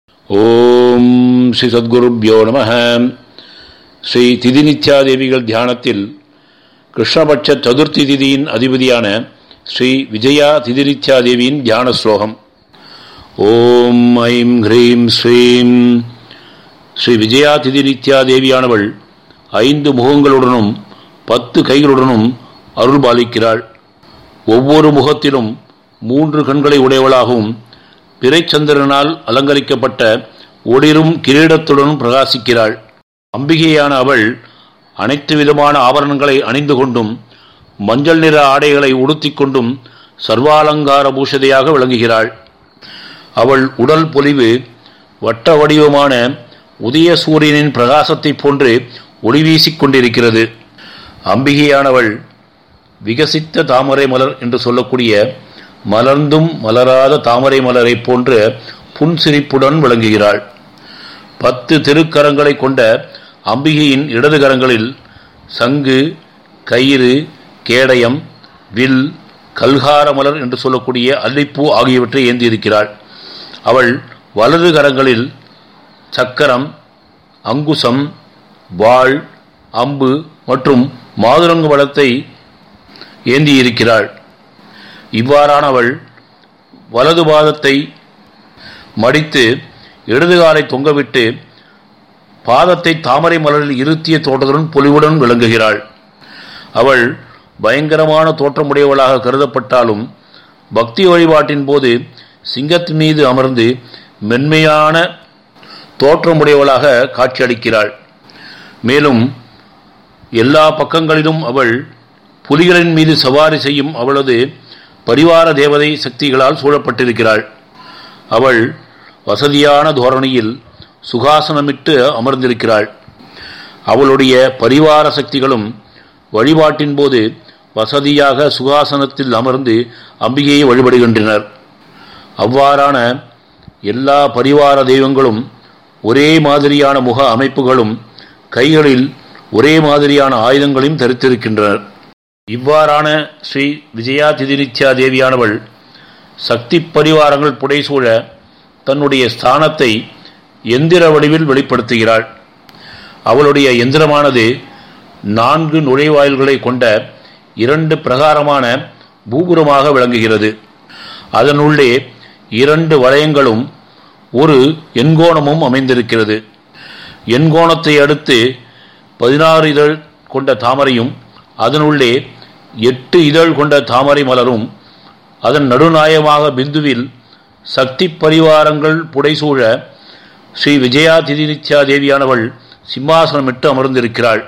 ஓம் ஸ்ரீ சத்குருப்யோ நம. ஸ்ரீ திதிநித்யாதேவிகள் தியானத்தில் கிருஷ்ணபட்ச சதுர்த்தி திதியின் அதிபதியான ஸ்ரீ விஜயா திதிநித்யாதேவியின் தியான ஸ்லோகம். ஓம் ஐம் ஹ்ரீம் ஸ்ரீம். ஸ்ரீ விஜயா திதிநித்யாதேவியானவள் 5 முகங்களுடனும் 10 கைகளுடனும் அருள் பாலிக்கிறாள். ஒவ்வொரு முகத்திலும் 3 கண்களை உடையவளாகவும் பிறைச்சந்திரனால் அலங்கரிக்கப்பட்ட ஒளிரும் கிரீடத்துடனும் பிரகாசிக்கிறாள். அம்பிகையான அவள் அனைத்து விதமான ஆபரணங்களை அணிந்து கொண்டும் மஞ்சள் நிற ஆடைகளை உடுத்திக் கொண்டும் சர்வாலங்கார பூஷதையாக விளங்குகிறாள். அவள் உடல் பொலிவு வட்ட வடிவமான உதய சூரியனின் பிரகாசத்தை போன்று ஒளி வீசிக் கொண்டிருக்கிறது. அம்பிகையானவள் விகசித்த தாமரை மலர் என்று சொல்லக்கூடிய மலர்ந்தும் மலராத தாமரை மலரை போன்ற புன்சிரிப்புடன் விளங்குகிறாள். 10 திருக்கரங்களை கொண்ட அம்பிகையின் இடது கரங்களில் சங்கு, கயிறு, கேடயம், வில், கல்கார மலர் என்று சொல்லக்கூடிய அல்லிப்பூ ஆகியவற்றை ஏந்தியிருக்கிறாள். அவள் வலது கரங்களில் சக்கரம், அங்குசம், வாள், அம்பு மற்றும் மாதுளங்கு பழத்தை ஏந்தியிருக்கிறாள். இவ்வாறான அவள் வலது பாதத்தை மடித்து இடது காலை தொங்கவிட்டு பாதத்தை தாமரை மலரில் இருத்திய தோற்றத்துடன் பொலிவுடன் விளங்குகிறாள். அவள் பயங்கரமான தோற்றமுடையவளாக கருதப்பட்டாலும் பக்தி வழிபாட்டின் போது சிங்கத்தின் மீது அமர்ந்து மென்மையான தோற்றமுடையவளாக காட்சியளிக்கிறாள். மேலும் எல்லா பக்கங்களிலும் அவள் புலிகளின் மீது சவாரி செய்யும் அவளது பரிவார தேவதை சக்திகளால் சூழப்பட்டிருக்கிறாள். அவள் வசதியான தோரணையில் சுகாசனமிட்டு அமர்ந்திருக்கிறாள். அவளுடைய பரிவார சக்திகளும் வழிபாட்டின் போது வசதியாக சுகாசனத்தில் அமர்ந்து அம்பிகையை வழிபடுகின்றனர். அவ்வாறான எல்லா பரிவார தெய்வங்களும் ஒரே மாதிரியான முக அமைப்புகளும் கைகளில் ஒரே மாதிரியான ஆயுதங்களையும் தரித்திருக்கின்றனர். இவ்வாறான ஸ்ரீ விஜயா திதிநித்யா தேவியானவள் சக்தி பரிவாரங்கள் புடைசூழ தன்னுடைய ஸ்தானத்தை எந்திர வடிவில் வெளிப்படுத்துகிறாள். அவளுடைய எந்திரமானது 4 நுழைவாயில்களை கொண்ட 2 பிரகாரமான பூபுரமாக விளங்குகிறது. அதனுள்ளே 2 வளையங்களும் ஒரு எண்கோணமும் அமைந்திருக்கிறது. எண்கோணத்தை அடுத்து 16 இதழ் கொண்ட தாமரையும் அதனுள்ளே 8 இதழ் கொண்ட தாமரை மலரும் அதன் நடுநாயகமாக பிந்துவில் சக்தி பரிவாரங்கள் புடைசூழ ஸ்ரீ விஜயா திதிநித்யா தேவியானவள் சிம்மாசனமிட்டு அமர்ந்திருக்கிறாள்.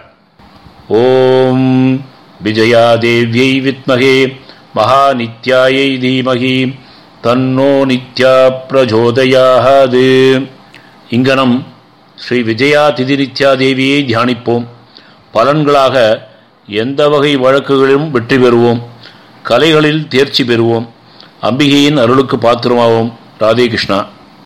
ஓம் விஜயா தேவியை வித்மகே மகாநித்யாயை தீமகி தன்னோ நித்யா பிரஜோதயாத். இங்கனம் ஸ்ரீ விஜயா திதிநித்யா தேவியை தியானிப்போம். பலன்களாக எந்த வகை வழக்குகளிலும் வெற்றி பெறுவோம். கலைகளில் தேர்ச்சி பெறுவோம். அம்பிகையின் அருளுக்கு பாத்திரமாவோம். ராதே கிருஷ்ணா.